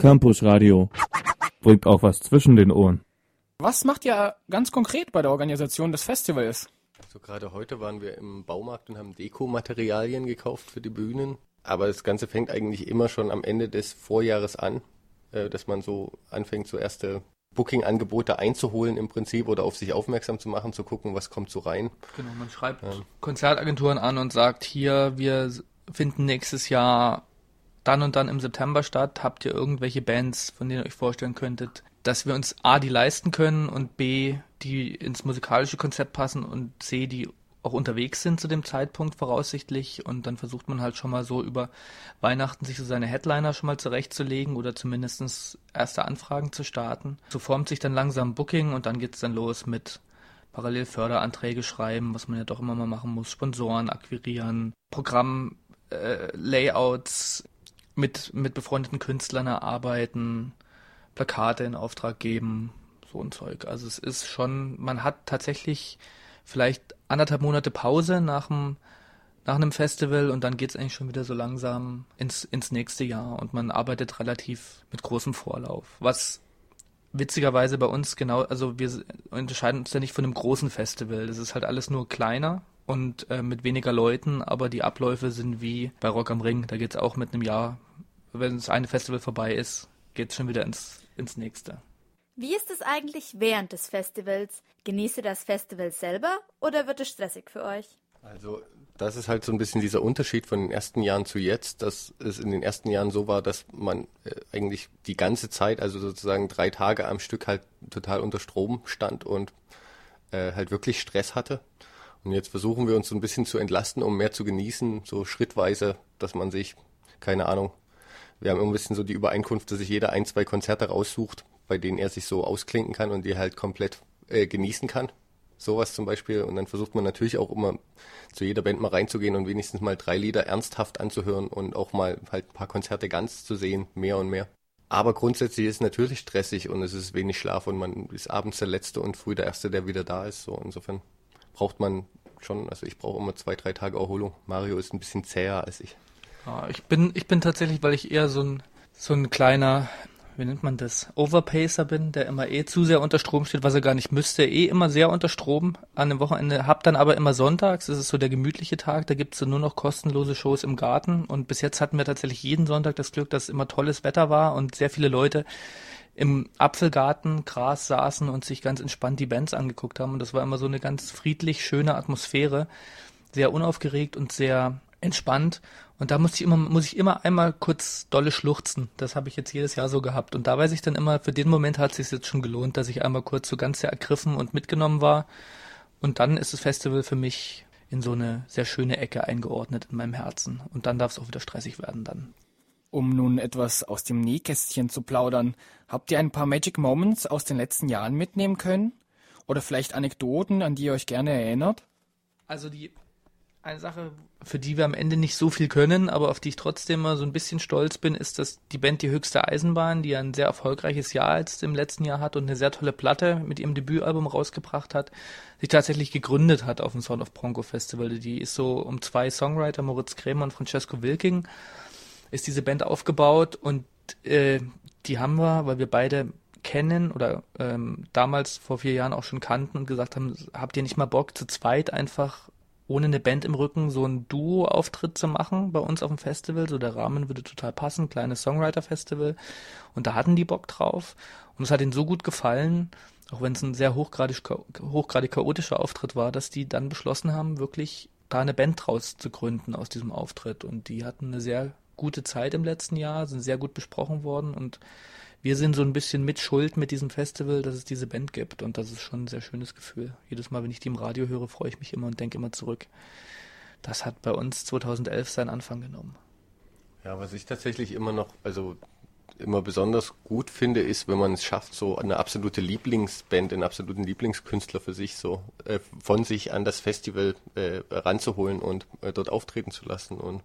Campus Radio bringt auch was zwischen den Ohren. Was macht ihr ganz konkret bei der Organisation des Festivals? So gerade heute waren wir im Baumarkt und haben Dekomaterialien gekauft für die Bühnen. Aber das Ganze fängt eigentlich immer schon am Ende des Vorjahres an, dass man so anfängt, so erste Booking-Angebote einzuholen im Prinzip oder auf sich aufmerksam zu machen, zu gucken, was kommt so rein. Genau, man schreibt Konzertagenturen an und sagt, hier, wir finden nächstes Jahr dann und dann im September statt. Habt ihr irgendwelche Bands, von denen ihr euch vorstellen könntet, dass wir uns A, die leisten können und B, die ins musikalische Konzept passen und C, die auch unterwegs sind zu dem Zeitpunkt voraussichtlich, und dann versucht man halt schon mal so über Weihnachten sich so seine Headliner schon mal zurechtzulegen oder zumindest erste Anfragen zu starten. So formt sich dann langsam Booking und dann geht's dann los mit parallel Förderanträge schreiben, was man ja doch immer mal machen muss, Sponsoren akquirieren, Programm, Layouts mit befreundeten Künstlern erarbeiten, Plakate in Auftrag geben, so ein Zeug. Also es ist schon, man hat tatsächlich vielleicht 1,5 Monate Pause nach einem Festival und dann geht's eigentlich schon wieder so langsam ins nächste Jahr und man arbeitet relativ mit großem Vorlauf. Was witzigerweise bei uns genau, also wir unterscheiden uns ja nicht von einem großen Festival. Das ist halt alles nur kleiner und mit weniger Leuten, aber die Abläufe sind wie bei Rock am Ring. Da geht's auch mit einem Jahr, wenn das eine Festival vorbei ist, geht's schon wieder ins nächste. Wie ist es eigentlich während des Festivals? Genießt ihr das Festival selber oder wird es stressig für euch? Also das ist halt so ein bisschen dieser Unterschied von den ersten Jahren zu jetzt, dass es in den ersten Jahren so war, dass man eigentlich die ganze Zeit, also sozusagen 3 Tage am Stück halt total unter Strom stand und halt wirklich Stress hatte. Und jetzt versuchen wir uns so ein bisschen zu entlasten, um mehr zu genießen, so schrittweise, dass man sich, keine Ahnung, wir haben ein bisschen so die Übereinkunft, dass sich jeder 1, 2 Konzerte raussucht, bei denen er sich so ausklinken kann und die halt komplett genießen kann. Sowas zum Beispiel. Und dann versucht man natürlich auch immer zu jeder Band mal reinzugehen und wenigstens mal 3 Lieder ernsthaft anzuhören und auch mal halt ein paar Konzerte ganz zu sehen, mehr und mehr. Aber grundsätzlich ist es natürlich stressig und es ist wenig Schlaf und man ist abends der Letzte und früh der Erste, der wieder da ist. So insofern braucht man schon, also ich brauche immer 2, 3 Tage Erholung. Mario ist ein bisschen zäher als ich. Ja, ich bin tatsächlich, weil ich eher so ein kleiner, wie nennt man das, Overpacer bin, der immer zu sehr unter Strom steht, was er gar nicht müsste, immer sehr unter Strom an dem Wochenende, hab dann aber immer sonntags, das ist so der gemütliche Tag, da gibt's so nur noch kostenlose Shows im Garten und bis jetzt hatten wir tatsächlich jeden Sonntag das Glück, dass immer tolles Wetter war und sehr viele Leute im Apfelgarten Gras saßen und sich ganz entspannt die Bands angeguckt haben und das war immer so eine ganz friedlich schöne Atmosphäre, sehr unaufgeregt und sehr entspannt und da muss ich immer einmal kurz dolle schluchzen. Das habe ich jetzt jedes Jahr so gehabt und da weiß ich dann immer, für den Moment hat es sich jetzt schon gelohnt, dass ich einmal kurz so ganz sehr ergriffen und mitgenommen war und dann ist das Festival für mich in so eine sehr schöne Ecke eingeordnet in meinem Herzen und dann darf es auch wieder stressig werden dann. Um nun etwas aus dem Nähkästchen zu plaudern, habt ihr ein paar Magic Moments aus den letzten Jahren mitnehmen können? Oder vielleicht Anekdoten, an die ihr euch gerne erinnert? Also eine Sache, für die wir am Ende nicht so viel können, aber auf die ich trotzdem mal so ein bisschen stolz bin, ist, dass die Band Die Höchste Eisenbahn, die ja ein sehr erfolgreiches Jahr jetzt im letzten Jahr hat und eine sehr tolle Platte mit ihrem Debütalbum rausgebracht hat, sich tatsächlich gegründet hat auf dem Sound of Bronco Festival. Die ist so um 2 Songwriter, Moritz Krämer und Francesco Wilking, ist diese Band aufgebaut und die haben wir, weil wir beide kennen oder damals vor 4 Jahren auch schon kannten und gesagt haben, habt ihr nicht mal Bock, zu zweit einfach ohne eine Band im Rücken so einen Duo-Auftritt zu machen bei uns auf dem Festival, so der Rahmen würde total passen, kleines Songwriter-Festival und da hatten die Bock drauf und es hat ihnen so gut gefallen, auch wenn es ein sehr hochgradig chaotischer Auftritt war, dass die dann beschlossen haben, wirklich da eine Band draus zu gründen aus diesem Auftritt und die hatten eine sehr gute Zeit im letzten Jahr, sind sehr gut besprochen worden und wir sind so ein bisschen mit Schuld mit diesem Festival, dass es diese Band gibt und das ist schon ein sehr schönes Gefühl. Jedes Mal, wenn ich die im Radio höre, freue ich mich immer und denke immer zurück. Das hat bei uns 2011 seinen Anfang genommen. Ja, was ich tatsächlich immer besonders gut finde, ist, wenn man es schafft, so eine absolute Lieblingsband, einen absoluten Lieblingskünstler für sich so von sich an das Festival ranzuholen und dort auftreten zu lassen und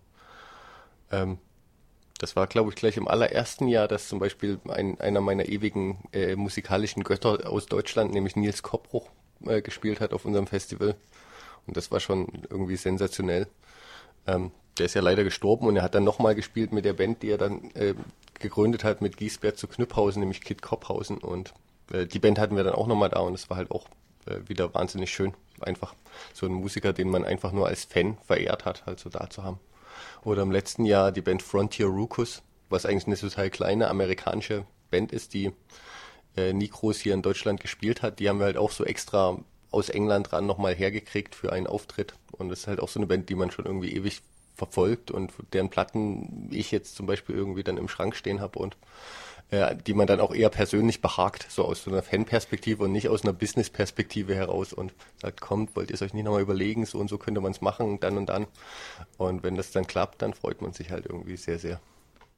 das war, glaube ich, gleich im allerersten Jahr, dass zum Beispiel einer meiner ewigen musikalischen Götter aus Deutschland, nämlich Nils Koppbruch, gespielt hat auf unserem Festival. Und das war schon irgendwie sensationell. Der ist ja leider gestorben und er hat dann nochmal gespielt mit der Band, die er dann gegründet hat mit Giesbert zu Knüpphausen, nämlich Kid Kopphausen. Und die Band hatten wir dann auch nochmal da und es war halt auch wieder wahnsinnig schön. Einfach so ein Musiker, den man einfach nur als Fan verehrt hat, halt so da zu haben. Oder im letzten Jahr die Band Frontier Ruckus, was eigentlich eine total kleine amerikanische Band ist, die nie groß hier in Deutschland gespielt hat. Die haben wir halt auch so extra aus England ran nochmal hergekriegt für einen Auftritt. Und das ist halt auch so eine Band, die man schon irgendwie ewig verfolgt und deren Platten ich jetzt zum Beispiel irgendwie dann im Schrank stehen habe und die man dann auch eher persönlich behagt, so aus so einer Fanperspektive und nicht aus einer Business-Perspektive heraus und sagt, kommt, wollt ihr es euch nicht nochmal überlegen, so und so könnte man es machen, dann und dann. Und wenn das dann klappt, dann freut man sich halt irgendwie sehr, sehr.